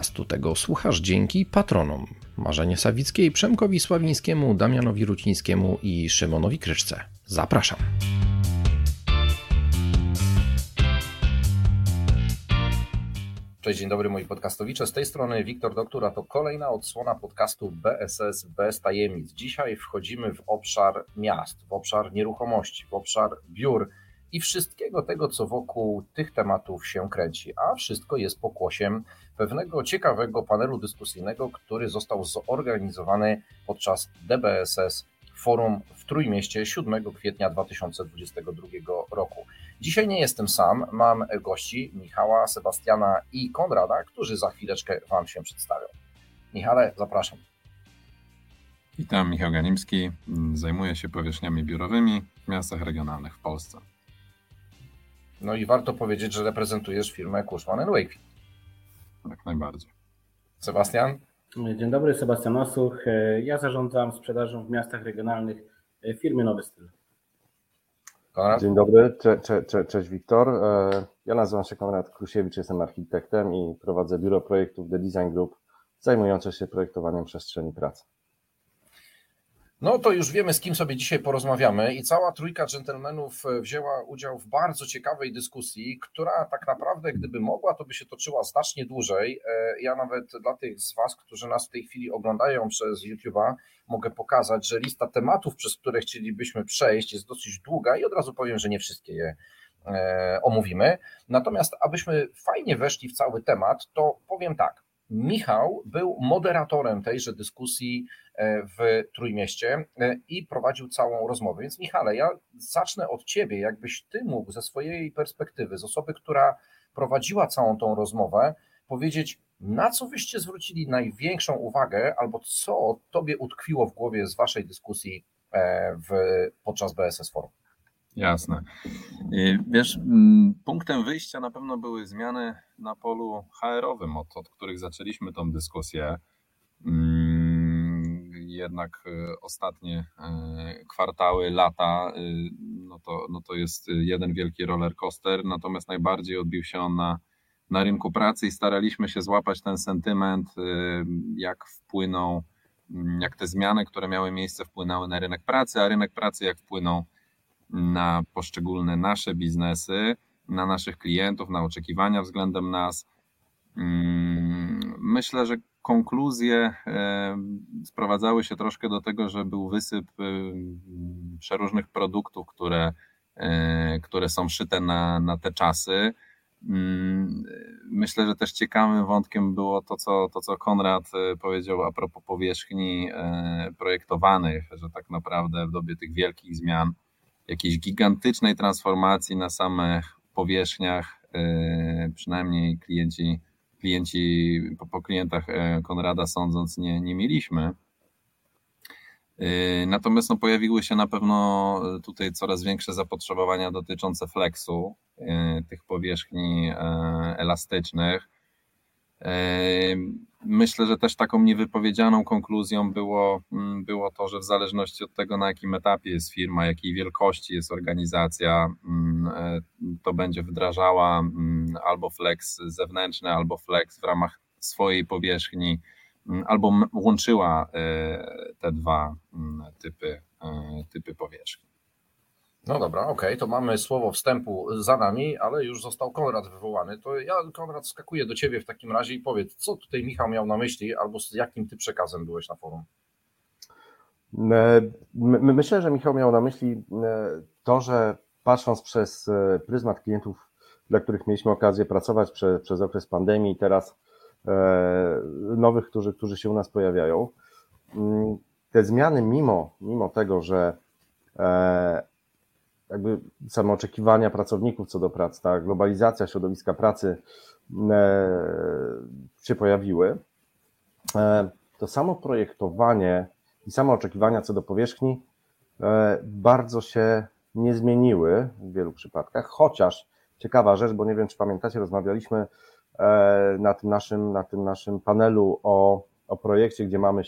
Podcastu tego słuchasz dzięki patronom Marzenie Sawickiej, Przemkowi Sławińskiemu, Damianowi Rucińskiemu i Szymonowi Kryszce. Zapraszam. Cześć, dzień dobry moi podcastowicze. Z tej strony Wiktor Doktor, a to kolejna odsłona podcastu BSS bez tajemnic. Dzisiaj wchodzimy w obszar miast, w obszar nieruchomości, w obszar biur i wszystkiego tego, co wokół tych tematów się kręci. A wszystko jest pokłosiem pewnego ciekawego panelu dyskusyjnego, który został zorganizowany podczas DBSS Forum w Trójmieście 7 kwietnia 2022 roku. Dzisiaj nie jestem sam, mam gości Michała, Sebastiana i Konrada, którzy za chwileczkę Wam się przedstawią. Michale, zapraszam. Witam, Michał Ganimski, zajmuję się powierzchniami biurowymi w miastach regionalnych w Polsce. No i warto powiedzieć, że reprezentujesz firmę Cushman & Wakefield. Jak najbardziej. Sebastian? Dzień dobry, Sebastian Osuch. Ja zarządzam sprzedażą w miastach regionalnych firmy Nowy Styl. Konrad? Dzień dobry, cześć Wiktor. Ja nazywam się Konrad Krusiewicz, jestem architektem i prowadzę biuro projektów The Design Group zajmujące się projektowaniem przestrzeni pracy. No to już wiemy, z kim sobie dzisiaj porozmawiamy i cała trójka dżentelmenów wzięła udział w bardzo ciekawej dyskusji, która tak naprawdę, gdyby mogła, to by się toczyła znacznie dłużej. Ja nawet dla tych z Was, którzy nas w tej chwili oglądają przez YouTube'a, mogę pokazać, że lista tematów, przez które chcielibyśmy przejść, jest dosyć długa i od razu powiem, że nie wszystkie je omówimy. Natomiast abyśmy fajnie weszli w cały temat, to powiem tak. Michał był moderatorem tejże dyskusji w Trójmieście i prowadził całą rozmowę. Więc Michale, ja zacznę od Ciebie, jakbyś Ty mógł ze swojej perspektywy, z osoby, która prowadziła całą tą rozmowę, powiedzieć, na co wyście zwrócili największą uwagę albo co Tobie utkwiło w głowie z Waszej dyskusji podczas BSS Forum. Jasne. Wiesz, punktem wyjścia na pewno były zmiany na polu HR-owym, od których zaczęliśmy tą dyskusję. Jednak ostatnie kwartały, lata, no to jest jeden wielki roller coaster, natomiast najbardziej odbił się on na rynku pracy i staraliśmy się złapać ten sentyment, jak te zmiany, które miały miejsce, wpłynęły na rynek pracy, a rynek pracy jak wpłynął na poszczególne nasze biznesy, na naszych klientów, na oczekiwania względem nas. Myślę, że konkluzje sprowadzały się troszkę do tego, że był wysyp przeróżnych produktów, które są szyte na te czasy. Myślę, że też ciekawym wątkiem było to, co Konrad powiedział a propos powierzchni projektowanych, że tak naprawdę w dobie tych wielkich zmian, jakiejś gigantycznej transformacji na samych powierzchniach, przynajmniej klienci po klientach Konrada sądząc nie mieliśmy. Natomiast pojawiły się na pewno tutaj coraz większe zapotrzebowania dotyczące flexu, tych powierzchni elastycznych. Myślę, że też taką niewypowiedzianą konkluzją było to, że w zależności od tego, na jakim etapie jest firma, jakiej wielkości jest organizacja, to będzie wdrażała albo flex zewnętrzny, albo flex w ramach swojej powierzchni, albo łączyła te dwa typy powierzchni. No dobra, okej, to mamy słowo wstępu za nami, ale już został Konrad wywołany. To ja, Konrad, skakuję do Ciebie w takim razie i powiedz, co tutaj Michał miał na myśli, albo z jakim Ty przekazem byłeś na forum? Myślę, że Michał miał na myśli to, że patrząc przez pryzmat klientów, dla których mieliśmy okazję pracować przez okres pandemii i teraz nowych, którzy się u nas pojawiają, te zmiany mimo tego, że jakby same oczekiwania pracowników co do pracy, ta globalizacja środowiska pracy się pojawiły, to samo projektowanie i same oczekiwania co do powierzchni bardzo się nie zmieniły w wielu przypadkach, chociaż ciekawa rzecz, bo nie wiem, czy pamiętacie, rozmawialiśmy na tym naszym panelu o projekcie, gdzie mamy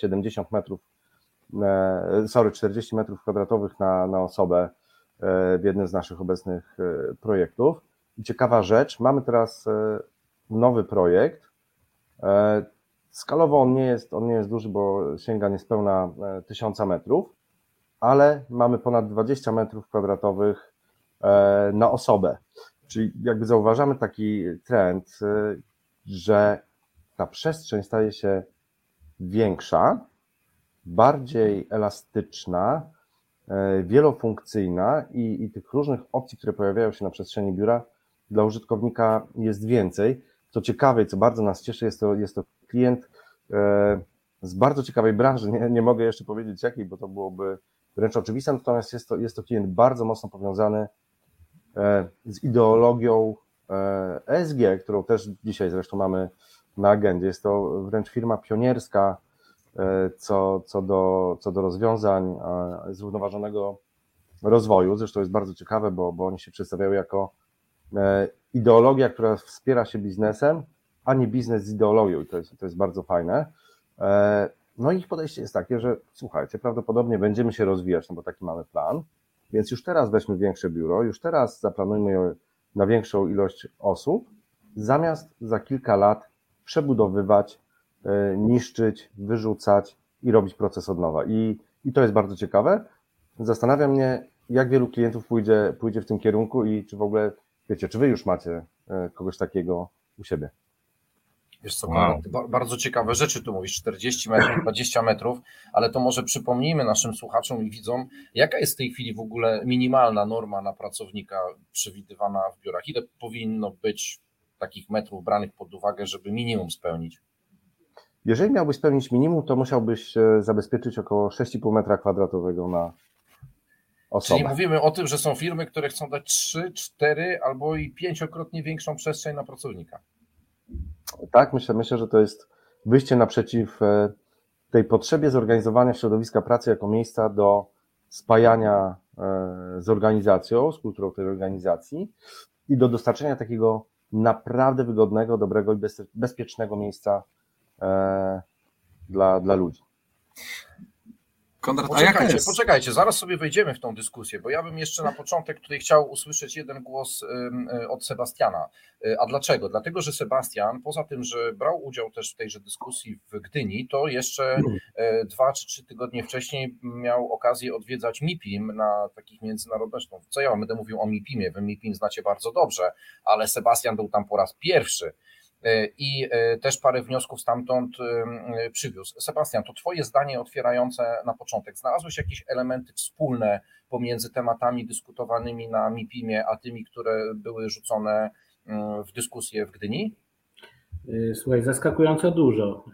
40 metrów kwadratowych na osobę w jednym z naszych obecnych projektów. I ciekawa rzecz, mamy teraz nowy projekt, Skalowo on nie jest duży, bo sięga niespełna 1000 metrów, ale mamy ponad 20 metrów kwadratowych na osobę. Czyli jakby zauważamy taki trend, że ta przestrzeń staje się większa, bardziej elastyczna, wielofunkcyjna i tych różnych opcji, które pojawiają się na przestrzeni biura, dla użytkownika jest więcej. Co ciekawe i co bardzo nas cieszy, jest to klient z bardzo ciekawej branży. Nie mogę jeszcze powiedzieć jakiej, bo to byłoby wręcz oczywiste, natomiast jest to klient bardzo mocno powiązany z ideologią ESG, którą też dzisiaj zresztą mamy na agendzie. Jest to wręcz firma pionierska co do rozwiązań zrównoważonego rozwoju. Zresztą jest bardzo ciekawe, bo oni się przedstawiają jako ideologia, która wspiera się biznesem, a nie biznes z ideologią i to jest bardzo fajne. No i ich podejście jest takie, że słuchajcie, prawdopodobnie będziemy się rozwijać, no bo taki mamy plan, więc już teraz weźmy większe biuro, już teraz zaplanujmy je na większą ilość osób, zamiast za kilka lat przebudowywać, niszczyć, wyrzucać i robić proces od nowa. I to jest bardzo ciekawe. Zastanawia mnie, jak wielu klientów pójdzie w tym kierunku i czy w ogóle, wiecie, czy wy już macie kogoś takiego u siebie? Wiesz co, bardzo ciekawe rzeczy tu mówisz, 40 metrów, 20 metrów, ale to może przypomnijmy naszym słuchaczom i widzom, jaka jest w tej chwili w ogóle minimalna norma na pracownika przewidywana w biurach? Ile powinno być takich metrów branych pod uwagę, żeby minimum spełnić? Jeżeli miałbyś spełnić minimum, to musiałbyś zabezpieczyć około 6,5 metra kwadratowego na osobę. Czyli mówimy o tym, że są firmy, które chcą dać 3, 4 albo i 5-krotnie większą przestrzeń na pracownika. Tak, myślę, że to jest wyjście naprzeciw tej potrzebie zorganizowania środowiska pracy jako miejsca do spajania z organizacją, z kulturą tej organizacji i do dostarczenia takiego naprawdę wygodnego, dobrego i bezpiecznego miejsca dla ludzi. Konrad, poczekajcie, zaraz sobie wejdziemy w tą dyskusję, bo ja bym jeszcze na początek tutaj chciał usłyszeć jeden głos od Sebastiana. A dlaczego? Dlatego, że Sebastian, poza tym, że brał udział też w tejże dyskusji w Gdyni, to jeszcze 2 czy 3 tygodnie wcześniej miał okazję odwiedzać MIPIM na takich międzynarodowych. Co ja będę mówił o MIPIM-ie? Wy MIPIM znacie bardzo dobrze, ale Sebastian był tam po raz pierwszy. I też parę wniosków stamtąd przywiózł. Sebastian, to twoje zdanie otwierające na początek. Znalazłeś jakieś elementy wspólne pomiędzy tematami dyskutowanymi na MIPIM-ie, a tymi, które były rzucone w dyskusję w Gdyni? Słuchaj, zaskakująco dużo.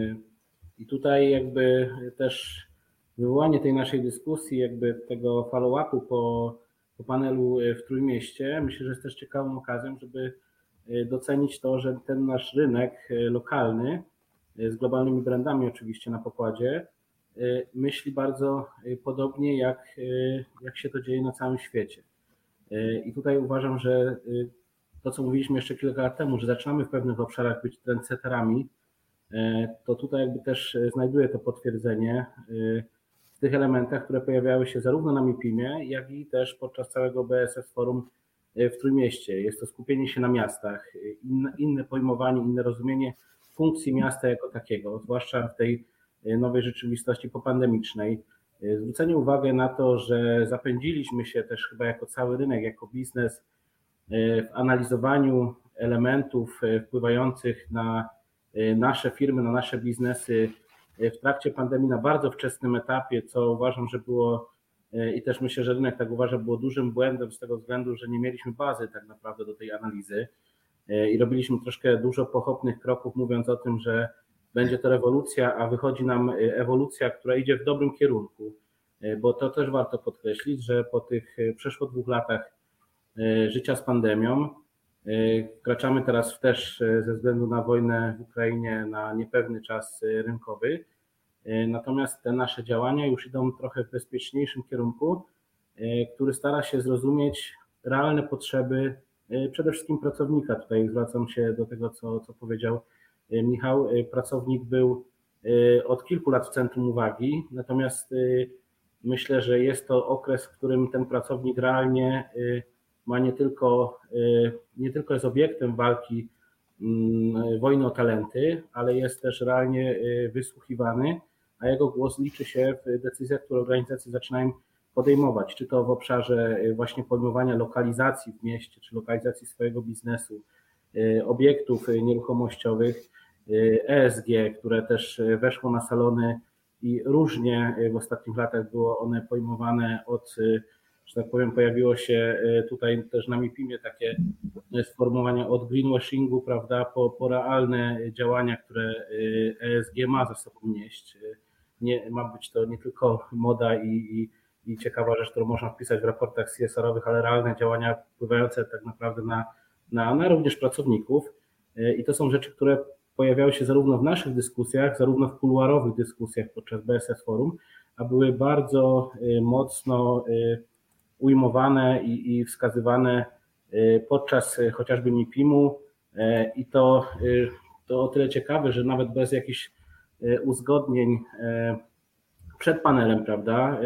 I tutaj jakby też wywołanie tej naszej dyskusji, jakby tego follow-upu po panelu w Trójmieście, myślę, że jest też ciekawą okazją, żeby docenić to, że ten nasz rynek lokalny z globalnymi brandami oczywiście na pokładzie myśli bardzo podobnie jak się to dzieje na całym świecie. I tutaj uważam, że to, co mówiliśmy jeszcze kilka lat temu, że zaczynamy w pewnych obszarach być trendsetterami, to tutaj jakby też znajduję to potwierdzenie w tych elementach, które pojawiały się zarówno na MIPIM-ie, jak i też podczas całego BSS Forum w Trójmieście. Jest to skupienie się na miastach, inne pojmowanie, inne rozumienie funkcji miasta jako takiego, zwłaszcza w tej nowej rzeczywistości popandemicznej. Zwrócenie uwagi na to, że zapędziliśmy się też chyba jako cały rynek, jako biznes w analizowaniu elementów wpływających na nasze firmy, na nasze biznesy w trakcie pandemii na bardzo wczesnym etapie, co uważam, że było i też myślę, że rynek tak uważa, było dużym błędem z tego względu, że nie mieliśmy bazy tak naprawdę do tej analizy i robiliśmy troszkę dużo pochopnych kroków, mówiąc o tym, że będzie to rewolucja, a wychodzi nam ewolucja, która idzie w dobrym kierunku, bo to też warto podkreślić, że po tych przeszło 2 latach życia z pandemią wkraczamy teraz też ze względu na wojnę w Ukrainie na niepewny czas rynkowy. Natomiast te nasze działania już idą trochę w bezpieczniejszym kierunku, który stara się zrozumieć realne potrzeby przede wszystkim pracownika. Tutaj zwracam się do tego, co powiedział Michał. Pracownik był od kilku lat w centrum uwagi, natomiast myślę, że jest to okres, w którym ten pracownik realnie ma nie tylko jest obiektem walki wojny o talenty, ale jest też realnie wysłuchiwany, a jego głos liczy się w decyzjach, które organizacje zaczynają podejmować, czy to w obszarze właśnie podejmowania lokalizacji w mieście, czy lokalizacji swojego biznesu, obiektów nieruchomościowych, ESG, które też weszło na salony i różnie w ostatnich latach było one pojmowane od, że tak powiem, pojawiło się tutaj też na MIPIM-ie takie sformułowania od greenwashingu, prawda, po realne działania, które ESG ma za sobą nieść. Nie, ma być to nie tylko moda i ciekawa rzecz, którą można wpisać w raportach CSR-owych, ale realne działania wpływające tak naprawdę na również pracowników. I to są rzeczy, które pojawiały się zarówno w naszych dyskusjach, zarówno w kuluarowych dyskusjach podczas BSS Forum, a były bardzo mocno ujmowane i wskazywane podczas chociażby MIPIM-u. I to o tyle ciekawe, że nawet bez jakichś uzgodnień przed panelem, prawda,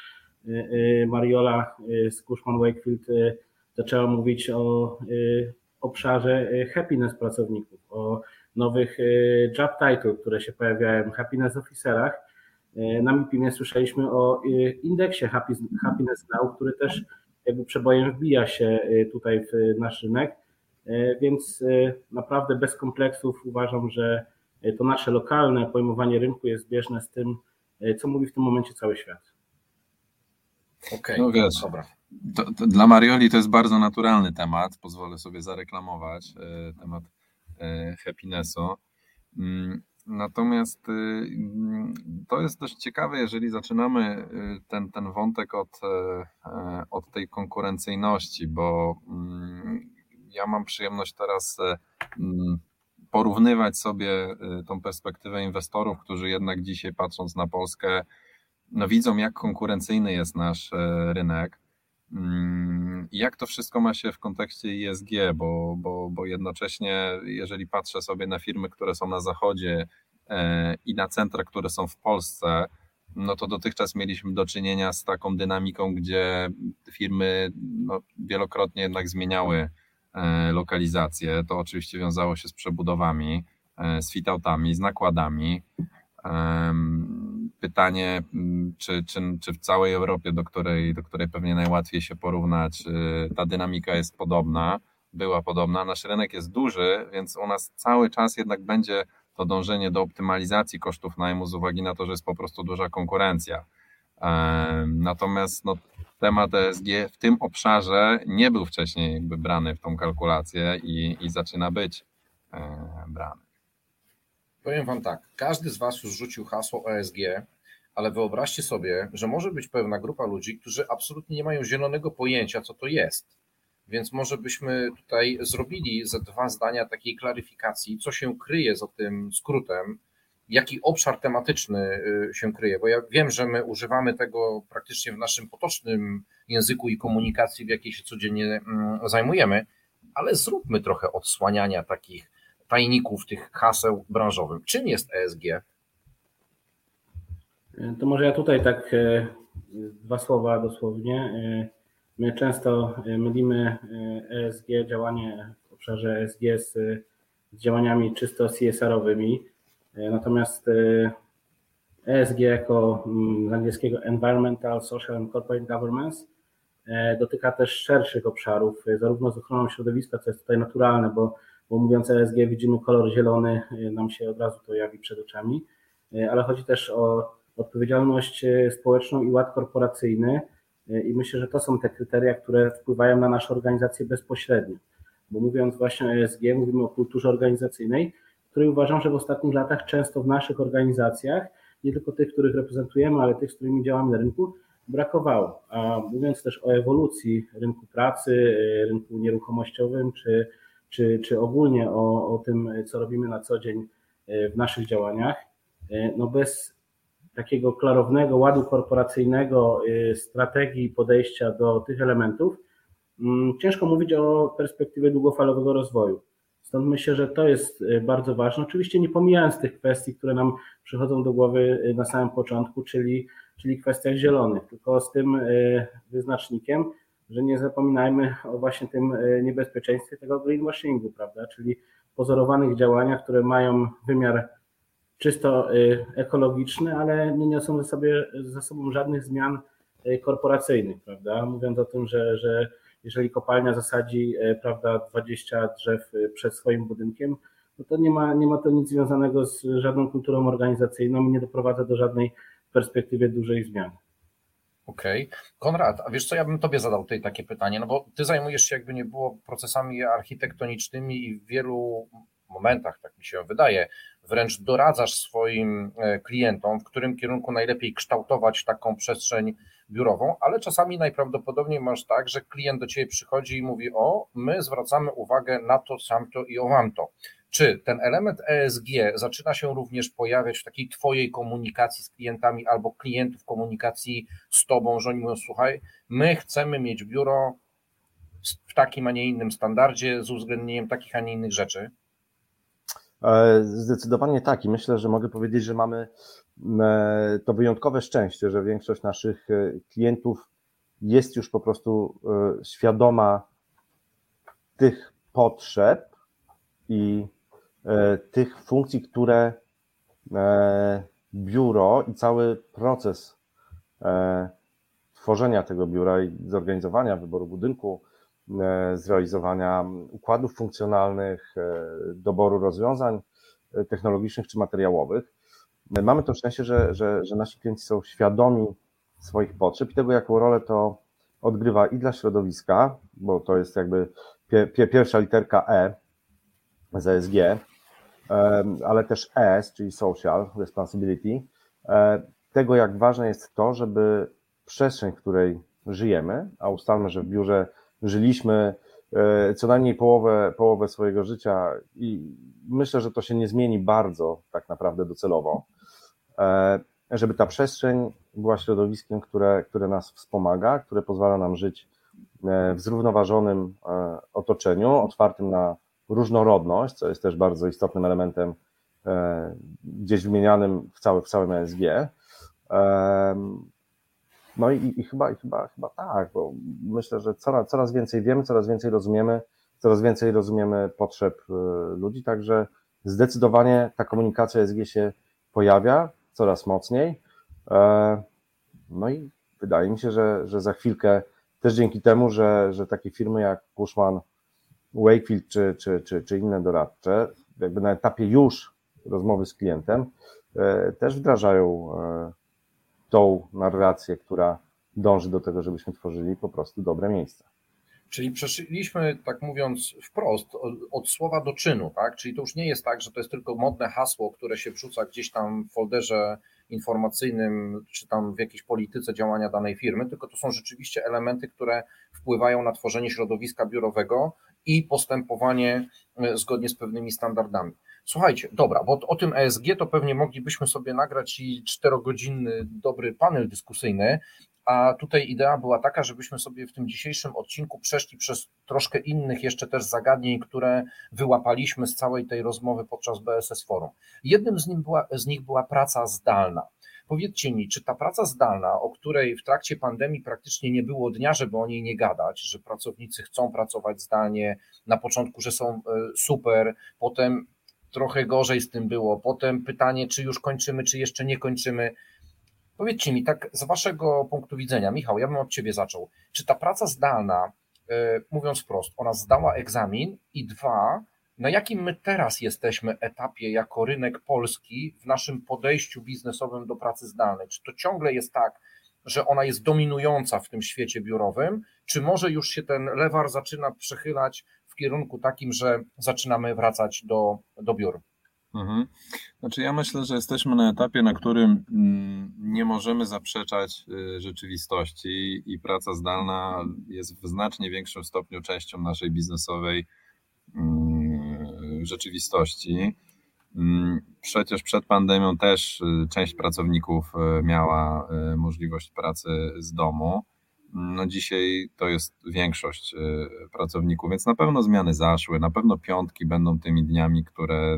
Mariola z Cushman Wakefield zaczęła mówić o obszarze happiness pracowników, o nowych job title, które się pojawiają, happiness officerach. Na MIPIM-ie słyszeliśmy o indeksie Happiness Now, który też jakby przebojem wbija się tutaj w nasz rynek, więc naprawdę bez kompleksów uważam, że to nasze lokalne pojmowanie rynku jest zbieżne z tym, co mówi w tym momencie cały świat. Okej, No wiesz, dobra. To dla Marioli to jest bardzo naturalny temat, pozwolę sobie zareklamować temat happinessu. Natomiast to jest dość ciekawe, jeżeli zaczynamy ten wątek od tej konkurencyjności, bo ja mam przyjemność teraz porównywać sobie tą perspektywę inwestorów, którzy jednak dzisiaj, patrząc na Polskę, no widzą, jak konkurencyjny jest nasz rynek i jak to wszystko ma się w kontekście ESG, bo jednocześnie, jeżeli patrzę sobie na firmy, które są na zachodzie i na centra, które są w Polsce, no to dotychczas mieliśmy do czynienia z taką dynamiką, gdzie firmy wielokrotnie jednak zmieniały lokalizację. To oczywiście wiązało się z przebudowami, z fit-outami, z nakładami. Pytanie, czy w całej Europie, do której pewnie najłatwiej się porównać, ta dynamika jest podobna, była podobna. Nasz rynek jest duży, więc u nas cały czas jednak będzie to dążenie do optymalizacji kosztów najmu z uwagi na to, że jest po prostu duża konkurencja. Natomiast temat ESG w tym obszarze nie był wcześniej jakby brany w tą kalkulację i zaczyna być brany. Powiem Wam tak, każdy z Was już rzucił hasło ESG, ale wyobraźcie sobie, że może być pewna grupa ludzi, którzy absolutnie nie mają zielonego pojęcia, co to jest. Więc może byśmy tutaj zrobili ze 2 zdania takiej klaryfikacji, co się kryje za tym skrótem, jaki obszar tematyczny się kryje, bo ja wiem, że my używamy tego praktycznie w naszym potocznym języku i komunikacji, w jakiej się codziennie zajmujemy, ale zróbmy trochę odsłaniania takich tajników, tych haseł branżowych. Czym jest ESG? To może ja tutaj tak 2 słowa dosłownie. My często mylimy ESG, działanie w obszarze ESG z działaniami czysto CSR-owymi. Natomiast ESG jako z angielskiego Environmental, Social and Corporate Governance dotyka też szerszych obszarów, zarówno z ochroną środowiska, co jest tutaj naturalne, bo mówiąc ESG widzimy kolor zielony, nam się od razu to jawi przed oczami, ale chodzi też o odpowiedzialność społeczną i ład korporacyjny i myślę, że to są te kryteria, które wpływają na nasze organizacje bezpośrednio, bo mówiąc właśnie o ESG mówimy o kulturze organizacyjnej, której uważam, że w ostatnich latach często w naszych organizacjach, nie tylko tych, których reprezentujemy, ale tych, z którymi działamy na rynku, brakowało. A mówiąc też o ewolucji rynku pracy, rynku nieruchomościowym, czy ogólnie o tym, co robimy na co dzień w naszych działaniach, no bez takiego klarownego ładu korporacyjnego, strategii podejścia do tych elementów, ciężko mówić o perspektywie długofalowego rozwoju. Stąd myślę, że to jest bardzo ważne. Oczywiście nie pomijając tych kwestii, które nam przychodzą do głowy na samym początku, czyli kwestiach zielonych, tylko z tym wyznacznikiem, że nie zapominajmy o właśnie tym niebezpieczeństwie tego greenwashingu, prawda? pozorowanych działaniach, które mają wymiar czysto ekologiczny, ale nie niosą ze sobą żadnych zmian korporacyjnych, prawda? Mówiąc o tym, że jeżeli kopalnia zasadzi, prawda, 20 drzew przed swoim budynkiem, no to nie ma to nic związanego z żadną kulturą organizacyjną i nie doprowadza do żadnej w perspektywie dużej zmiany. Okej. Konrad, a wiesz co, ja bym tobie zadał tutaj takie pytanie, no bo ty zajmujesz się, jakby nie było, procesami architektonicznymi i w wielu momentach, tak mi się wydaje, wręcz doradzasz swoim klientom, w którym kierunku najlepiej kształtować taką przestrzeń biurową, ale czasami najprawdopodobniej masz tak, że klient do ciebie przychodzi i mówi: o, my zwracamy uwagę na to, tamto i owamto. Czy ten element ESG zaczyna się również pojawiać w takiej twojej komunikacji z klientami albo klientów komunikacji z tobą, że oni mówią: słuchaj, my chcemy mieć biuro w takim, a nie innym standardzie, z uwzględnieniem takich, a nie innych rzeczy? Zdecydowanie tak i myślę, że mogę powiedzieć, że mamy to wyjątkowe szczęście, że większość naszych klientów jest już po prostu świadoma tych potrzeb i tych funkcji, które biuro i cały proces tworzenia tego biura i zorganizowania wyboru budynku, zrealizowania układów funkcjonalnych, doboru rozwiązań technologicznych czy materiałowych. Mamy to szczęście, że nasi klienci są świadomi swoich potrzeb i tego, jaką rolę to odgrywa i dla środowiska, bo to jest jakby pierwsza literka E z ESG, ale też S, czyli Social Responsibility, tego, jak ważne jest to, żeby przestrzeń, w której żyjemy, a ustalmy, że w biurze żyliśmy co najmniej połowę swojego życia i myślę, że to się nie zmieni bardzo tak naprawdę docelowo, żeby ta przestrzeń była środowiskiem, które nas wspomaga, które pozwala nam żyć w zrównoważonym otoczeniu, otwartym na różnorodność, co jest też bardzo istotnym elementem gdzieś wymienianym w całym ESG. No i chyba tak, bo myślę, że coraz więcej wiemy, coraz więcej rozumiemy potrzeb ludzi, także zdecydowanie ta komunikacja ESG się pojawia coraz mocniej. No i wydaje mi się, że za chwilkę też dzięki temu, że takie firmy jak Cushman, Wakefield czy inne doradcze, jakby na etapie już rozmowy z klientem, też wdrażają tą narrację, która dąży do tego, żebyśmy tworzyli po prostu dobre miejsca. Czyli przeszliśmy, tak mówiąc wprost, od słowa do czynu, tak? Czyli to już nie jest tak, że to jest tylko modne hasło, które się wrzuca gdzieś tam w folderze informacyjnym, czy tam w jakiejś polityce działania danej firmy, tylko to są rzeczywiście elementy, które wpływają na tworzenie środowiska biurowego i postępowanie zgodnie z pewnymi standardami. Słuchajcie, dobra, bo o tym ESG to pewnie moglibyśmy sobie nagrać i 4-godzinny dobry panel dyskusyjny, a tutaj idea była taka, żebyśmy sobie w tym dzisiejszym odcinku przeszli przez troszkę innych jeszcze też zagadnień, które wyłapaliśmy z całej tej rozmowy podczas BSS Forum. Jednym z nich była praca zdalna. Powiedzcie mi, czy ta praca zdalna, o której w trakcie pandemii praktycznie nie było dnia, żeby o niej nie gadać, że pracownicy chcą pracować zdalnie, na początku, że są super, potem trochę gorzej z tym było, potem pytanie, czy już kończymy, czy jeszcze nie kończymy. Powiedzcie mi, tak z waszego punktu widzenia, Michał, ja bym od ciebie zaczął. Czy ta praca zdalna, mówiąc wprost, ona zdała egzamin i 2, na jakim my teraz jesteśmy etapie jako rynek polski w naszym podejściu biznesowym do pracy zdalnej? Czy to ciągle jest tak, że ona jest dominująca w tym świecie biurowym, czy może już się ten lewar zaczyna przechylać w kierunku takim, że zaczynamy wracać do biur? Znaczy ja myślę, że jesteśmy na etapie, na którym nie możemy zaprzeczać rzeczywistości i praca zdalna jest w znacznie większym stopniu częścią naszej biznesowej rzeczywistości. Przecież przed pandemią też część pracowników miała możliwość pracy z domu. No dzisiaj to jest większość pracowników, więc na pewno zmiany zaszły, na pewno piątki będą tymi dniami, które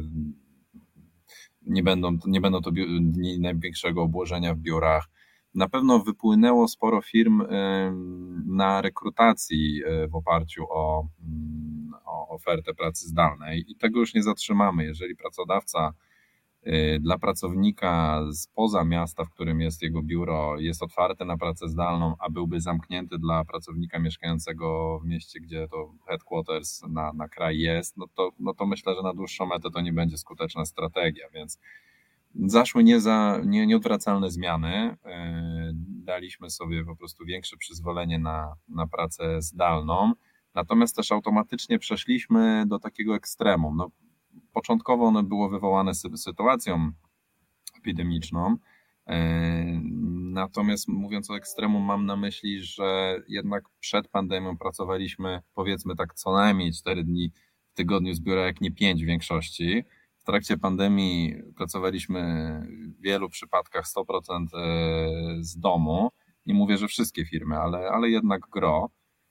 nie będą to dni największego obłożenia w biurach. Na pewno wypłynęło sporo firm na rekrutacji w oparciu o ofertę pracy zdalnej i tego już nie zatrzymamy. Jeżeli pracodawca dla pracownika spoza miasta, w którym jest jego biuro, jest otwarty na pracę zdalną, a byłby zamknięty dla pracownika mieszkającego w mieście, gdzie to headquarters na kraj jest, no to myślę, że na dłuższą metę to nie będzie skuteczna strategia, więc zaszły nieodwracalne zmiany. Daliśmy sobie po prostu większe przyzwolenie na pracę zdalną, natomiast też automatycznie przeszliśmy do takiego ekstremum. No, początkowo ono było wywołane sytuacją epidemiczną, natomiast mówiąc o ekstremum mam na myśli, że jednak przed pandemią pracowaliśmy powiedzmy tak co najmniej 4 dni w tygodniu z biura, jak nie 5 w większości. W trakcie pandemii pracowaliśmy w wielu przypadkach 100% z domu. Nie mówię, że wszystkie firmy, ale jednak gro.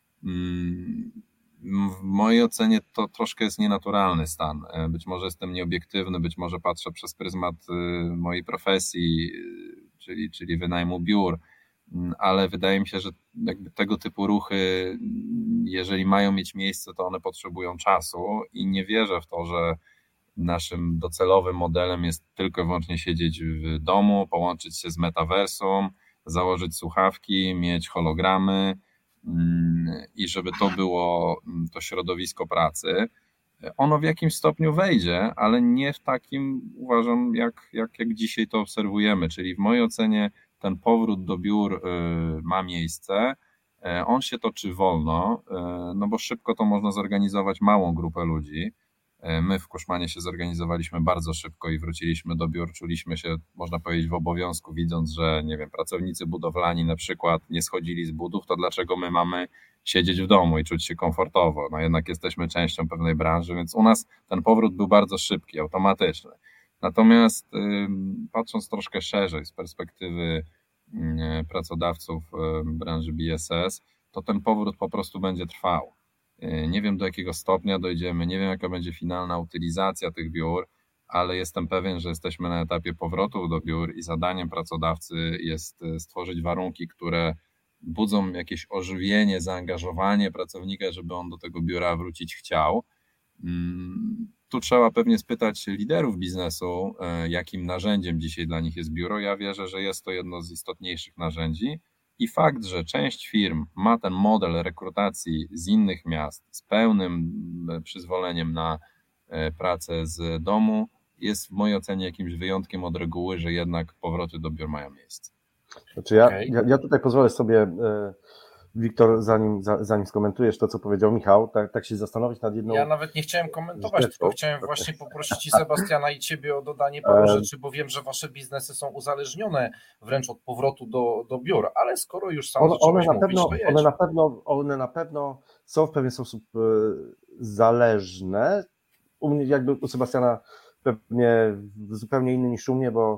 W mojej ocenie to troszkę jest nienaturalny stan. Być może jestem nieobiektywny, być może patrzę przez pryzmat mojej profesji, czyli wynajmu biur, ale wydaje mi się, że jakby tego typu ruchy, jeżeli mają mieć miejsce, to one potrzebują czasu i nie wierzę w to, że naszym docelowym modelem jest tylko i wyłącznie siedzieć w domu, połączyć się z metaversum, założyć słuchawki, mieć hologramy i żeby to było to środowisko pracy. Ono w jakimś stopniu wejdzie, ale nie w takim, uważam, jak dzisiaj to obserwujemy, czyli w mojej ocenie ten powrót do biur ma miejsce, on się toczy wolno, no bo szybko to można zorganizować małą grupę ludzi. My w Kuszmanie się zorganizowaliśmy bardzo szybko i wróciliśmy do biur, czuliśmy się, można powiedzieć, w obowiązku, widząc, że nie wiem, pracownicy budowlani na przykład nie schodzili z budów, to dlaczego my mamy siedzieć w domu i czuć się komfortowo? No jednak jesteśmy częścią pewnej branży, więc u nas ten powrót był bardzo szybki, automatyczny. Natomiast patrząc troszkę szerzej z perspektywy pracodawców branży BSS, to ten powrót po prostu będzie trwał. Nie wiem, do jakiego stopnia dojdziemy, nie wiem, jaka będzie finalna utylizacja tych biur, ale jestem pewien, że jesteśmy na etapie powrotu do biur i zadaniem pracodawcy jest stworzyć warunki, które budzą jakieś ożywienie, zaangażowanie pracownika, żeby on do tego biura wrócić chciał. Tu trzeba pewnie spytać liderów biznesu, jakim narzędziem dzisiaj dla nich jest biuro. Ja wierzę, że jest to jedno z istotniejszych narzędzi. I fakt, że część firm ma ten model rekrutacji z innych miast z pełnym przyzwoleniem na pracę z domu, jest w mojej ocenie jakimś wyjątkiem od reguły, że jednak powroty do biur mają miejsce. Znaczy ja tutaj pozwolę sobie, Wiktor, zanim skomentujesz to, co powiedział Michał, tak się zastanowić nad jedną... Ja nawet nie chciałem komentować, tylko chciałem właśnie poprosić i Sebastiana, i Ciebie o dodanie paru rzeczy, bo wiem, że Wasze biznesy są uzależnione wręcz od powrotu do biur, ale skoro już sam zacząłeś mówić, to jedź. One na pewno są w pewien sposób zależne. U mnie, jakby u Sebastiana pewnie zupełnie inny niż u mnie, bo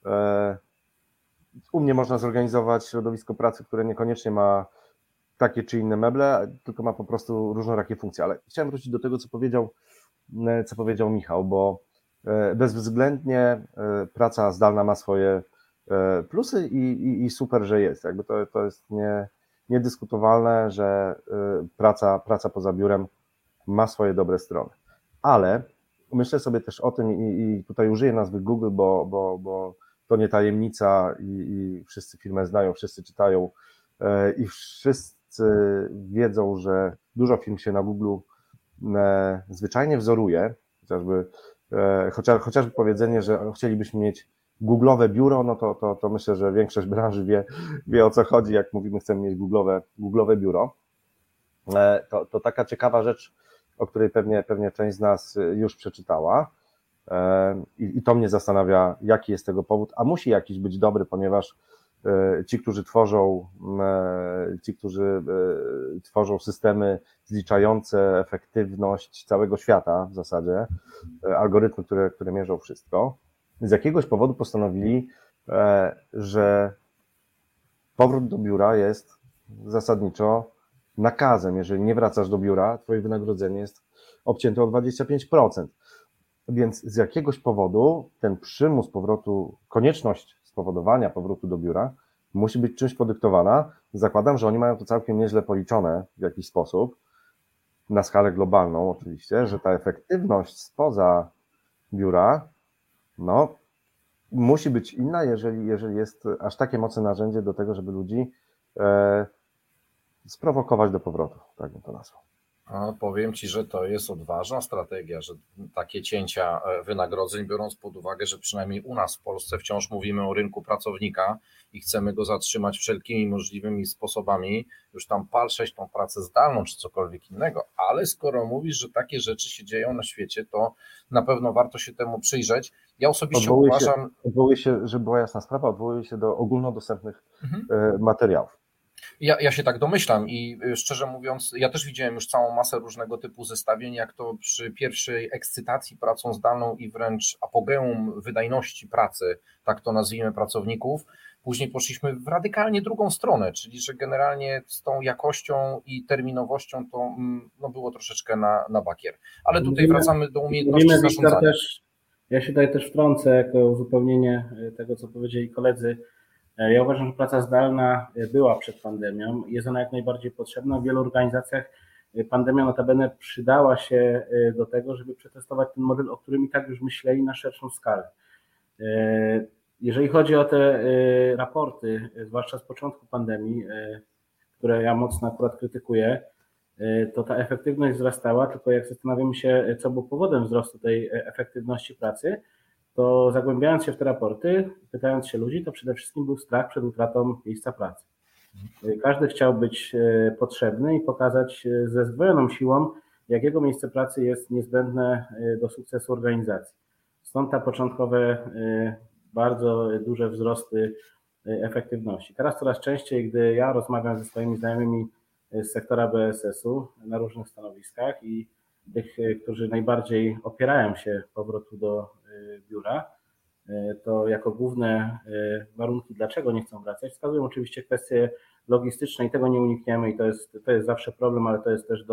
u mnie można zorganizować środowisko pracy, które niekoniecznie ma takie czy inne meble, tylko ma po prostu różnorakie funkcje. Ale chciałem wrócić do tego, co powiedział Michał, bo bezwzględnie praca zdalna ma swoje plusy i super, że jest. Jakby to jest niedyskutowalne, że praca poza biurem ma swoje dobre strony. Ale myślę sobie też o tym i tutaj użyję nazwy Google, bo to nie tajemnica i wszyscy firmę znają, wszyscy czytają i wszyscy wiedzą, że dużo firm się na Google zwyczajnie wzoruje, chociażby powiedzenie, że chcielibyśmy mieć Google'owe biuro, no to myślę, że większość branży wie o co chodzi, jak mówimy, chcemy mieć Google'owe biuro. To taka ciekawa rzecz, o której pewnie część z nas już przeczytała i to mnie zastanawia, jaki jest tego powód, a musi jakiś być dobry, ponieważ ci, którzy tworzą systemy zliczające efektywność całego świata w zasadzie, algorytmy, które mierzą wszystko, z jakiegoś powodu postanowili, że powrót do biura jest zasadniczo nakazem. Jeżeli nie wracasz do biura, twoje wynagrodzenie jest obcięte o 25%. Więc z jakiegoś powodu ten przymus powrotu, konieczność spowodowania powrotu do biura musi być czymś podyktowana. Zakładam, że oni mają to całkiem nieźle policzone w jakiś sposób na skalę globalną oczywiście, że ta efektywność spoza biura no, musi być inna, jeżeli jest aż takie mocne narzędzie do tego, żeby ludzi sprowokować do powrotu, tak bym to nazwał. Powiem Ci, że to jest odważna strategia, że takie cięcia wynagrodzeń, biorąc pod uwagę, że przynajmniej u nas w Polsce wciąż mówimy o rynku pracownika i chcemy go zatrzymać wszelkimi możliwymi sposobami, już tam palczeć tą pracę zdalną czy cokolwiek innego, ale skoro mówisz, że takie rzeczy się dzieją na świecie, to na pewno warto się temu przyjrzeć. Ja osobiście uważam... Odwołuję się, żeby była jasna sprawa, odwołuję się do ogólnodostępnych materiałów. Ja się tak domyślam i szczerze mówiąc, ja też widziałem już całą masę różnego typu zestawień, jak to przy pierwszej ekscytacji pracą zdalną i wręcz apogeum wydajności pracy, tak to nazwijmy, pracowników, później poszliśmy w radykalnie drugą stronę, czyli że generalnie z tą jakością i terminowością to no, było troszeczkę na bakier. Ale tutaj wracamy do umiejętności zarządzania. Ja się tutaj też wtrącę jako uzupełnienie tego, co powiedzieli koledzy. Ja uważam, że praca zdalna była przed pandemią, jest ona jak najbardziej potrzebna. W wielu organizacjach pandemia notabene przydała się do tego, żeby przetestować ten model, o którym i tak już myśleli na szerszą skalę. Jeżeli chodzi o te raporty, zwłaszcza z początku pandemii, które ja mocno akurat krytykuję, to ta efektywność wzrastała, tylko jak zastanawiamy się, co było powodem wzrostu tej efektywności pracy, to zagłębiając się w te raporty, pytając się ludzi, to przede wszystkim był strach przed utratą miejsca pracy. Każdy chciał być potrzebny i pokazać ze zdwojoną siłą, jakiego miejsce pracy jest niezbędne do sukcesu organizacji. Stąd te początkowe bardzo duże wzrosty efektywności. Teraz coraz częściej, gdy ja rozmawiam ze swoimi znajomymi z sektora BSS-u na różnych stanowiskach i tych, którzy najbardziej opierają się powrotu do biura, to jako główne warunki, dlaczego nie chcą wracać, wskazują oczywiście kwestie logistyczne i tego nie unikniemy i to jest zawsze problem, ale to jest też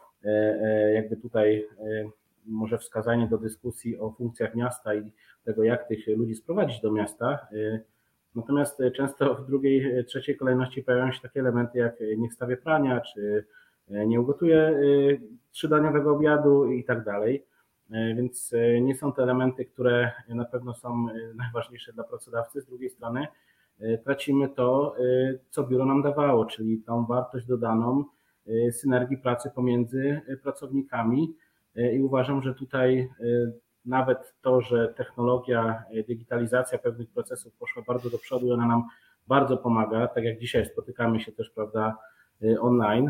jakby tutaj może wskazanie do dyskusji o funkcjach miasta i tego, jak tych ludzi sprowadzić do miasta. Natomiast często w drugiej, trzeciej kolejności pojawiają się takie elementy jak nie wstawię prania, czy nie ugotuję trzydaniowego obiadu i tak dalej. Więc nie są to elementy, które na pewno są najważniejsze dla pracodawcy. Z drugiej strony tracimy to, co biuro nam dawało, czyli tą wartość dodaną synergii pracy pomiędzy pracownikami i uważam, że tutaj nawet to, że technologia, digitalizacja pewnych procesów poszła bardzo do przodu i ona nam bardzo pomaga, tak jak dzisiaj spotykamy się też, prawda, online,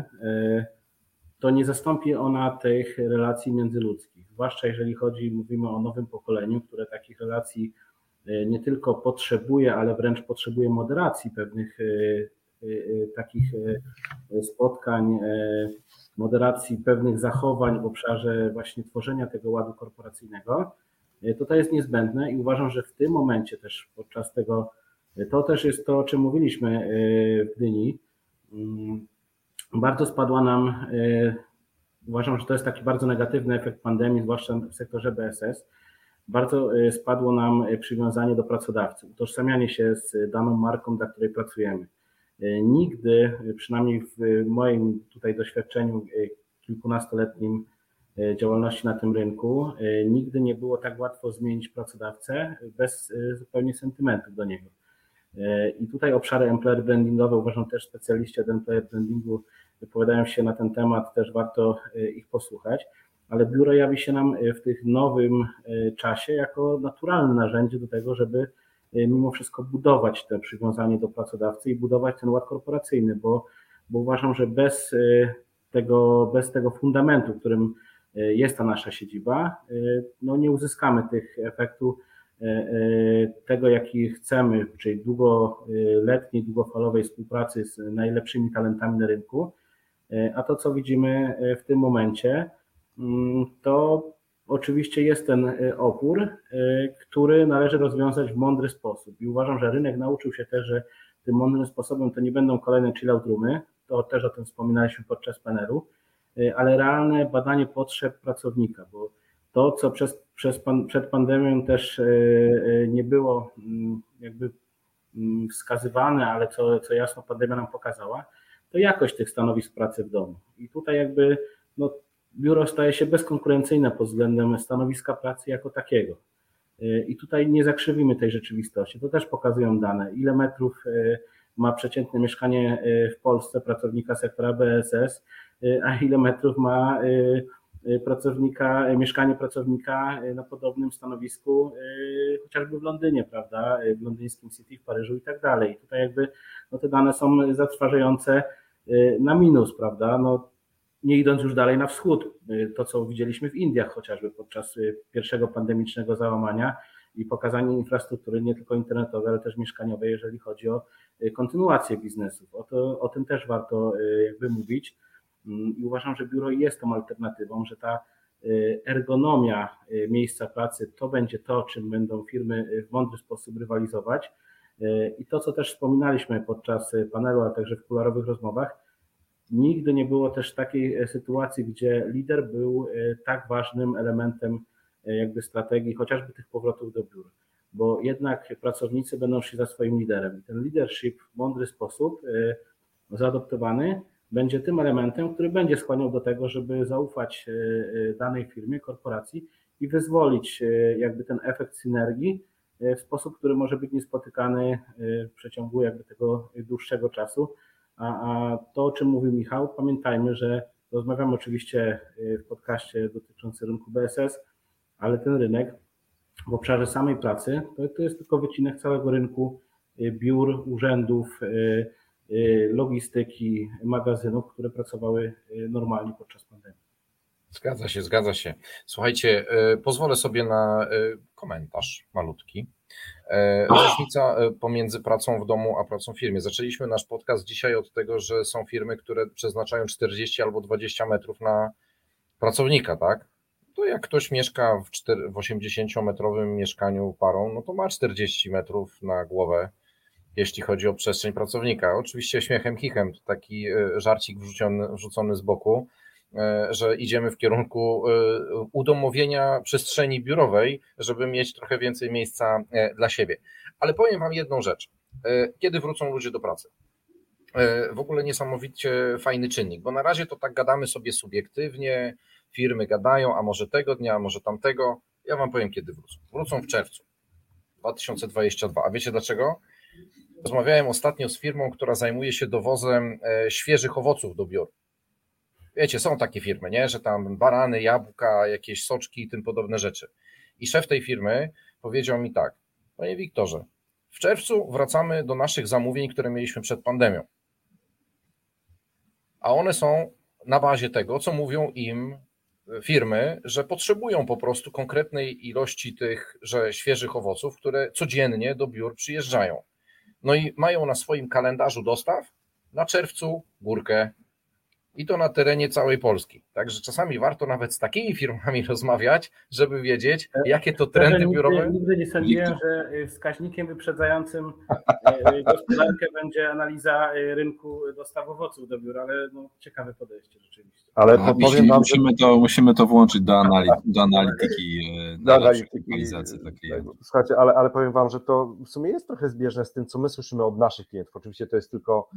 to nie zastąpi ona tych relacji międzyludzkich, zwłaszcza jeżeli mówimy o nowym pokoleniu, które takich relacji nie tylko potrzebuje, ale wręcz potrzebuje moderacji pewnych takich spotkań, moderacji pewnych zachowań w obszarze właśnie tworzenia tego ładu korporacyjnego, to jest niezbędne i uważam, że w tym momencie też podczas tego, to też jest to, o czym mówiliśmy w Gdyni, bardzo spadła nam, uważam, że to jest taki bardzo negatywny efekt pandemii, zwłaszcza w sektorze BSS, bardzo spadło nam przywiązanie do pracodawcy, utożsamianie się z daną marką, dla której pracujemy. Nigdy, przynajmniej w moim tutaj doświadczeniu kilkunastoletnim działalności na tym rynku, nigdy nie było tak łatwo zmienić pracodawcę bez zupełnie sentymentu do niego. I tutaj obszary employer brandingowe, uważam też specjaliści od employer brandingu wypowiadają się na ten temat, też warto ich posłuchać, ale biuro jawi się nam w tym nowym czasie jako naturalne narzędzie do tego, żeby mimo wszystko budować to przywiązanie do pracodawcy i budować ten ład korporacyjny, bo uważam, że bez tego fundamentu, którym jest ta nasza siedziba, no nie uzyskamy tych efektów tego, jaki chcemy, czyli długoletniej, długofalowej współpracy z najlepszymi talentami na rynku, a to, co widzimy w tym momencie, to oczywiście jest ten opór, który należy rozwiązać w mądry sposób i uważam, że rynek nauczył się też, że tym mądrym sposobem to nie będą kolejne chill-out roomy, to też o tym wspominaliśmy podczas panelu, ale realne badanie potrzeb pracownika, bo to, co przed pandemią też nie było jakby wskazywane, ale co jasno pandemia nam pokazała, to jakość tych stanowisk pracy w domu. I tutaj jakby no, biuro staje się bezkonkurencyjne pod względem stanowiska pracy jako takiego. I tutaj nie zakrzywimy tej rzeczywistości. To też pokazują dane, ile metrów ma przeciętne mieszkanie w Polsce pracownika sektora BSS, a ile metrów ma mieszkanie pracownika na podobnym stanowisku, chociażby w Londynie, prawda, w londyńskim City, w Paryżu i tak dalej. Tutaj jakby te dane są zatrważające na minus, prawda. Nie idąc już dalej na wschód, to co widzieliśmy w Indiach chociażby podczas pierwszego pandemicznego załamania i pokazanie infrastruktury nie tylko internetowej, ale też mieszkaniowej, jeżeli chodzi o kontynuację biznesów. O tym też warto jakby mówić i uważam, że biuro jest tą alternatywą, że ta ergonomia miejsca pracy to będzie to, czym będą firmy w mądry sposób rywalizować i to, co też wspominaliśmy podczas panelu, ale także w kuluarowych rozmowach, nigdy nie było też takiej sytuacji, gdzie lider był tak ważnym elementem jakby strategii, chociażby tych powrotów do biur, bo jednak pracownicy będą szli za swoim liderem. Ten leadership w mądry sposób zaadoptowany będzie tym elementem, który będzie skłaniał do tego, żeby zaufać danej firmie, korporacji i wyzwolić jakby ten efekt synergii w sposób, który może być niespotykany w przeciągu jakby tego dłuższego czasu. A to, o czym mówił Michał, pamiętajmy, że rozmawiamy oczywiście w podcaście dotyczącym rynku BSS, ale ten rynek w obszarze samej pracy to jest tylko wycinek całego rynku biur, urzędów, logistyki, magazynów, które pracowały normalnie podczas pandemii. Zgadza się. Słuchajcie, pozwolę sobie na komentarz malutki. Różnica pomiędzy pracą w domu a pracą w firmie. Zaczęliśmy nasz podcast dzisiaj od tego, że są firmy, które przeznaczają 40 albo 20 metrów na pracownika, tak? To jak ktoś mieszka w 80-metrowym mieszkaniu parą, no to ma 40 metrów na głowę, jeśli chodzi o przestrzeń pracownika. Oczywiście śmiechem chichem, to taki żarcik wrzucony z boku, że idziemy w kierunku udomowienia przestrzeni biurowej, żeby mieć trochę więcej miejsca dla siebie. Ale powiem Wam jedną rzecz. Kiedy wrócą ludzie do pracy? W ogóle niesamowicie fajny czynnik, bo na razie to tak gadamy sobie subiektywnie, firmy gadają, a może tego dnia, a może tamtego. Ja Wam powiem, kiedy wrócą. Wrócą w czerwcu 2022. A wiecie dlaczego? Rozmawiałem ostatnio z firmą, która zajmuje się dowozem świeżych owoców do biur. Wiecie, są takie firmy, nie? Że tam barany, jabłka, jakieś soczki i tym podobne rzeczy. I szef tej firmy powiedział mi tak: panie Wiktorze, w czerwcu wracamy do naszych zamówień, które mieliśmy przed pandemią. A one są na bazie tego, co mówią im firmy, że potrzebują po prostu konkretnej ilości tychże świeżych owoców, które codziennie do biur przyjeżdżają. No i mają na swoim kalendarzu dostaw na czerwcu górkę. I to na terenie całej Polski. Także czasami warto nawet z takimi firmami rozmawiać, żeby wiedzieć, jakie to trendy biurowe. Nigdy nie sądziłem, że wskaźnikiem wyprzedzającym gospodarkę będzie analiza rynku dostaw owoców do biur, ale ciekawe podejście rzeczywiście. Ale powiem wam, musimy to włączyć do analityki realizacji dla klientów. Słuchajcie, ale powiem wam, że to w sumie jest trochę zbieżne z tym, co my słyszymy od naszych klientów. Oczywiście to jest tylko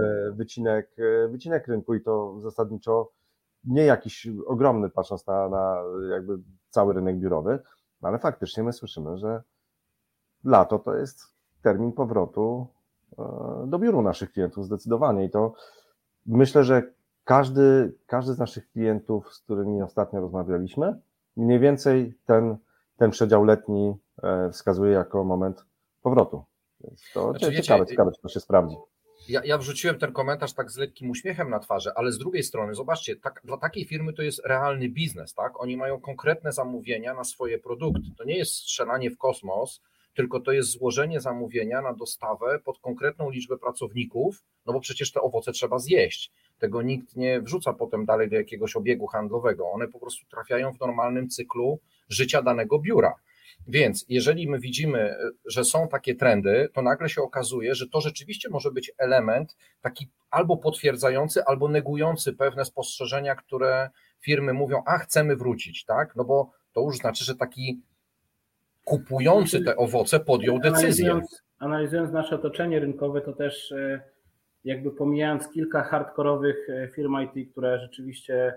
wycinek rynku i to zasadniczo nie jakiś ogromny, patrząc na jakby cały rynek biurowy, ale faktycznie my słyszymy, że lato to jest termin powrotu do biuru naszych klientów zdecydowanie i to myślę, że każdy z naszych klientów, z którymi ostatnio rozmawialiśmy, mniej więcej ten przedział letni wskazuje jako moment powrotu. Więc to ciekawe, czy to się sprawdzi. Ja wrzuciłem ten komentarz tak z lekkim uśmiechem na twarzy, ale z drugiej strony, zobaczcie, dla takiej firmy to jest realny biznes, tak? Oni mają konkretne zamówienia na swoje produkty. To nie jest strzelanie w kosmos, tylko to jest złożenie zamówienia na dostawę pod konkretną liczbę pracowników, no bo przecież te owoce trzeba zjeść. Tego nikt nie wrzuca potem dalej do jakiegoś obiegu handlowego. One po prostu trafiają w normalnym cyklu życia danego biura. Więc jeżeli my widzimy, że są takie trendy, to nagle się okazuje, że to rzeczywiście może być element taki albo potwierdzający, albo negujący pewne spostrzeżenia, które firmy mówią, chcemy wrócić, tak? No bo to już znaczy, że taki kupujący te owoce podjął decyzję. Analizując nasze otoczenie rynkowe, to też jakby pomijając kilka hardkorowych firm IT, które rzeczywiście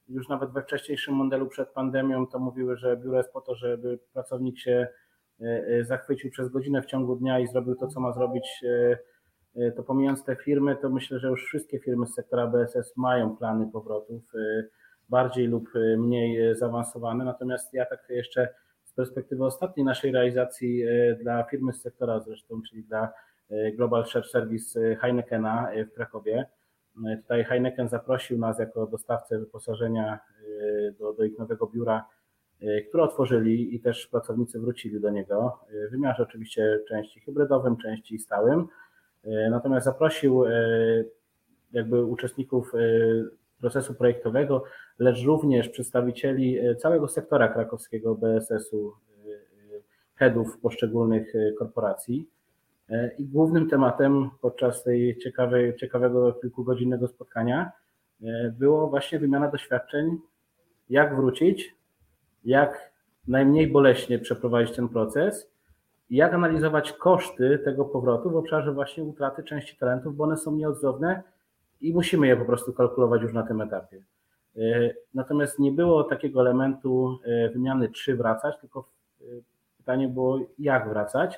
już nawet we wcześniejszym modelu przed pandemią to mówiły, że biuro jest po to, żeby pracownik się zachwycił przez godzinę w ciągu dnia i zrobił to, co ma zrobić. To pomijając te firmy, to myślę, że już wszystkie firmy z sektora BSS mają plany powrotów, bardziej lub mniej zaawansowane. Natomiast ja tak jeszcze z perspektywy ostatniej naszej realizacji dla firmy z sektora zresztą, czyli dla Global Shared Service Heinekena w Krakowie. Tutaj Heineken zaprosił nas jako dostawcę wyposażenia do ich nowego biura, które otworzyli i też pracownicy wrócili do niego w wymiarze oczywiście części hybrydowym, części stałym. Natomiast zaprosił jakby uczestników procesu projektowego, lecz również przedstawicieli całego sektora krakowskiego BSS-u, headów poszczególnych korporacji. I głównym tematem podczas tej ciekawego kilkugodzinnego spotkania było właśnie wymiana doświadczeń, jak wrócić, jak najmniej boleśnie przeprowadzić ten proces, jak analizować koszty tego powrotu w obszarze właśnie utraty części talentów, bo one są nieodzowne i musimy je po prostu kalkulować już na tym etapie. Natomiast nie było takiego elementu wymiany czy wracać, tylko pytanie było jak wracać.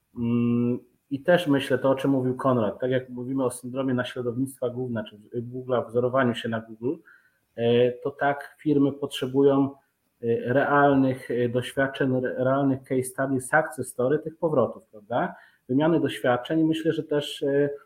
I też myślę to, o czym mówił Konrad, tak jak mówimy o syndromie naśladownictwa Google'a, czy Google'a, wzorowaniu się na Google, to tak firmy potrzebują realnych doświadczeń, realnych case studies, success story tych powrotów, prawda? Wymiany doświadczeń i myślę, że też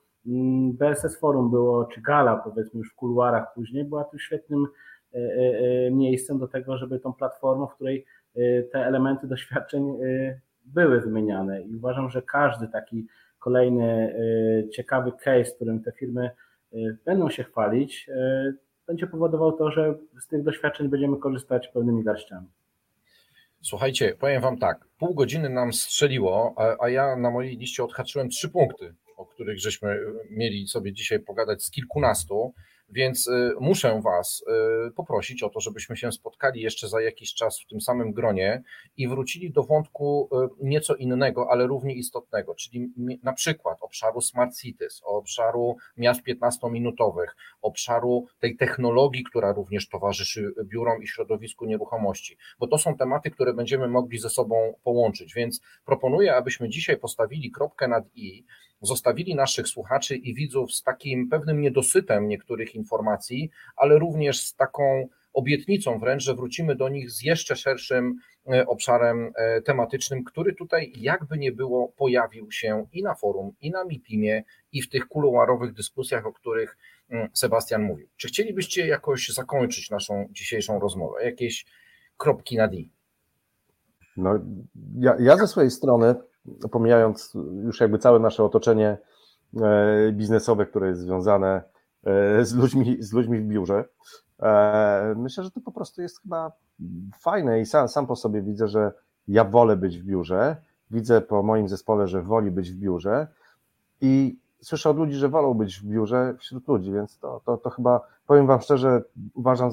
BSS Forum było, czy gala powiedzmy już w kuluarach później, była tu świetnym miejscem do tego, żeby tą platformą, w której te elementy doświadczeń były wymieniane i uważam, że każdy taki kolejny ciekawy case, którym te firmy będą się chwalić, będzie powodował to, że z tych doświadczeń będziemy korzystać pełnymi garściami. Słuchajcie, powiem wam tak, pół godziny nam strzeliło, a ja na mojej liście odhaczyłem 3 punkty, o których żeśmy mieli sobie dzisiaj pogadać z kilkunastu, więc muszę was poprosić o to, żebyśmy się spotkali jeszcze za jakiś czas w tym samym gronie i wrócili do wątku nieco innego, ale równie istotnego, czyli na przykład obszaru Smart Cities, obszaru miast 15-minutowych, obszaru tej technologii, która również towarzyszy biurom i środowisku nieruchomości, bo to są tematy, które będziemy mogli ze sobą połączyć, więc proponuję, abyśmy dzisiaj postawili kropkę nad i, zostawili naszych słuchaczy i widzów z takim pewnym niedosytem niektórych informacji, ale również z taką obietnicą wręcz, że wrócimy do nich z jeszcze szerszym obszarem tematycznym, który tutaj jakby nie było pojawił się i na forum, i na MIPIM-ie, i w tych kuluarowych dyskusjach, o których Sebastian mówił. Czy chcielibyście jakoś zakończyć naszą dzisiejszą rozmowę? Jakieś kropki nad i? No, ja ze swojej strony, pomijając już jakby całe nasze otoczenie biznesowe, które jest związane z ludźmi w biurze, myślę, że to po prostu jest chyba fajne i sam po sobie widzę, że ja wolę być w biurze, widzę po moim zespole, że woli być w biurze i słyszę od ludzi, że wolą być w biurze wśród ludzi, więc to chyba, powiem wam szczerze, uważam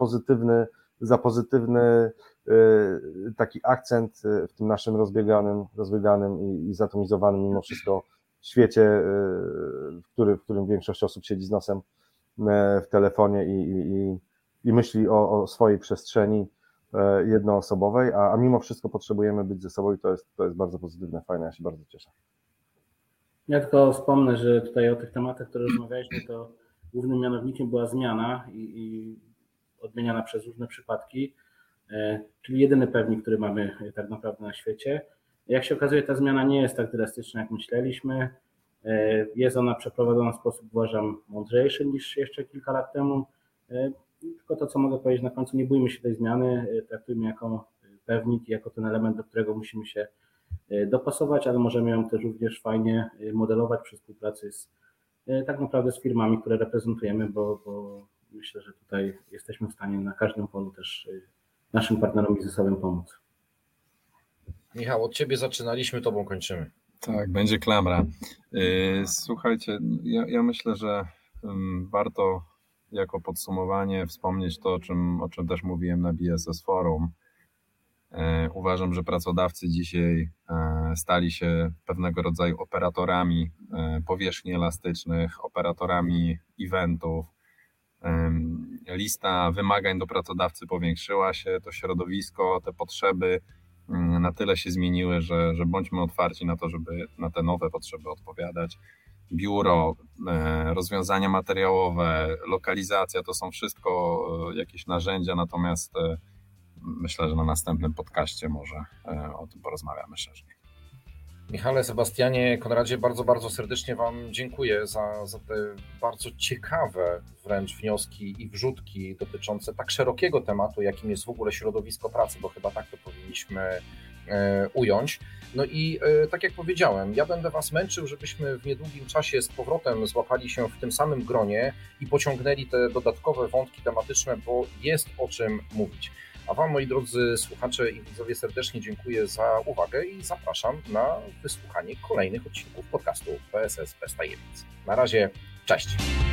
za pozytywny taki akcent w tym naszym rozbieganym i zatomizowanym mimo wszystko świecie, w którym większość osób siedzi z nosem w telefonie i myśli o swojej przestrzeni jednoosobowej, a mimo wszystko potrzebujemy być ze sobą i to jest bardzo pozytywne, fajne, ja się bardzo cieszę. Ja tylko wspomnę, że tutaj o tych tematach, które rozmawialiśmy, to głównym mianownikiem była zmiana i odmieniana przez różne przypadki, czyli jedyny pewnik, który mamy tak naprawdę na świecie. Jak się okazuje, ta zmiana nie jest tak drastyczna, jak myśleliśmy. Jest ona przeprowadzona w sposób, uważam, mądrzejszy niż jeszcze kilka lat temu. Tylko to, co mogę powiedzieć na końcu, nie bójmy się tej zmiany, traktujmy jako pewnik, jako ten element, do którego musimy się dopasować, ale możemy ją też również fajnie modelować przy współpracy tak naprawdę z firmami, które reprezentujemy, bo myślę, że tutaj jesteśmy w stanie na każdym polu też naszym partnerom biznesowym pomóc. Michał, od ciebie zaczynaliśmy, tobą kończymy. Tak, będzie klamra. Słuchajcie, ja myślę, że warto jako podsumowanie wspomnieć to, o czym też mówiłem na BSS Forum. Uważam, że pracodawcy dzisiaj stali się pewnego rodzaju operatorami powierzchni elastycznych, operatorami eventów lista wymagań do pracodawcy powiększyła się, to środowisko, te potrzeby na tyle się zmieniły, że bądźmy otwarci na to, żeby na te nowe potrzeby odpowiadać. Biuro, rozwiązania materiałowe, lokalizacja to są wszystko jakieś narzędzia, natomiast myślę, że na następnym podcaście może o tym porozmawiamy szerzej. Michale, Sebastianie, Konradzie, bardzo, bardzo serdecznie Wam dziękuję za te bardzo ciekawe wręcz wnioski i wrzutki dotyczące tak szerokiego tematu, jakim jest w ogóle środowisko pracy, bo chyba tak to powinniśmy ująć. No i tak jak powiedziałem, ja będę Was męczył, żebyśmy w niedługim czasie z powrotem złapali się w tym samym gronie i pociągnęli te dodatkowe wątki tematyczne, bo jest o czym mówić. A Wam, moi drodzy słuchacze i widzowie, serdecznie dziękuję za uwagę i zapraszam na wysłuchanie kolejnych odcinków podcastu PSS bez tajemnic. Na razie, cześć!